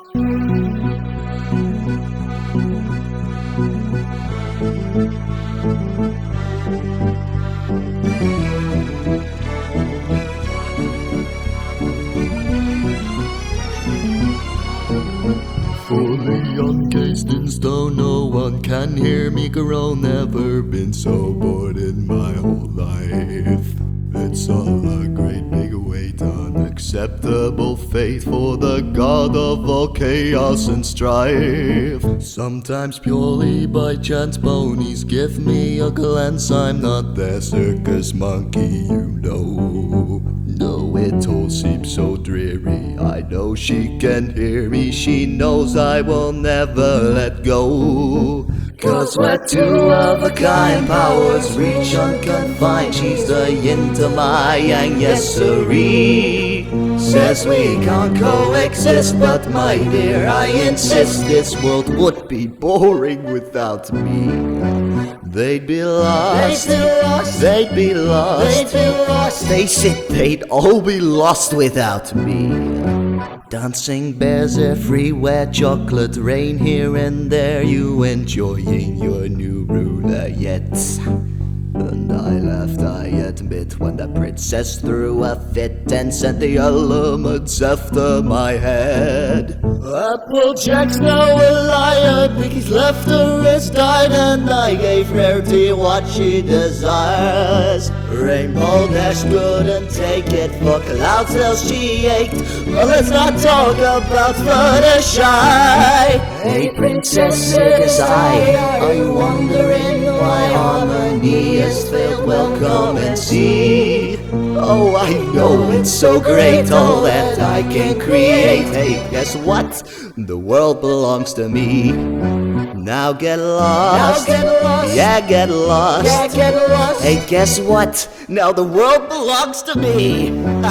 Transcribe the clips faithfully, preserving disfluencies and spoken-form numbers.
Fully encased in stone, no one can hear me groan. Never been so bored in my whole life. It's all a great big weight, unacceptable fate for the god of all chaos and strife. Sometimes purely by chance ponies give me a glance. I'm not their circus monkey, you know. No, it all seems so dreary. I know she can hear me. She knows I will never let go. Cause we're two of a kind, powers reach unconfined. She's the yin to my yang, yes sirree. Says we can't coexist, but my dear, I insist this world would be boring without me. They'd be lost, they'd be lost, they'd be lost, they'd be lost. Face it, they'd all be lost without me. Dancing bears everywhere, chocolate rain here and there. You enjoying your new ruler yet? And I laughed, I admit, when the princess threw a fit and sent the elements after my head. Applejack's now a liar, Piggy's left her wrist died, and I gave Rarity what she desires. Rainbow Dash couldn't take it, for Cloudtail she ached. But let's not talk about Fluttershy. Hey Princess Circus Eye, are you wondering why harmony has failed? Well, come and see. Oh, I know it's so great, all that I can create. Hey, guess what? The world belongs to me. Now get lost. Now get lost. Yeah, get lost. Yeah, get lost. Hey, guess what? Now the world belongs to me.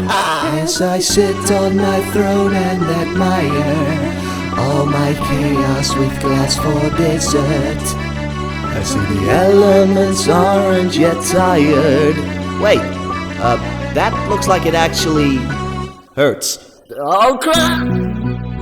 As I sit on my throne and admire all my chaos with glass for dessert, I see the elements aren't yet tired. Wait, uh, that looks like it actually hurts. Oh crap!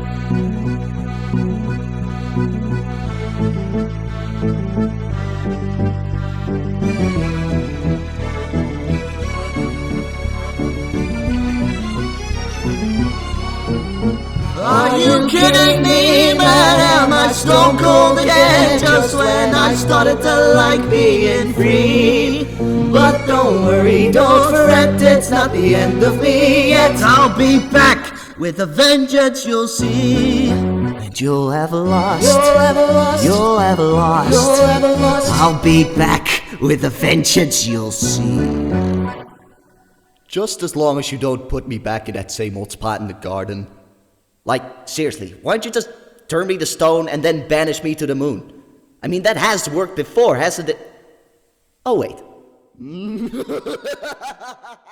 Are you kidding me, man? Am I stone cold again? Just when I started to like being free. But don't worry, don't fret, it's not the end of me yet. I'll be back with a vengeance, you'll see. And you'll have lost, you'll have lost, you'll have lost, you'll have lost. I'll be back with a vengeance, you'll see. Just as long as you don't put me back in that same old spot in the garden. Like, seriously, why don't you just turn me to stone and then banish me to the moon? I mean, that has worked before, hasn't it? Oh, wait.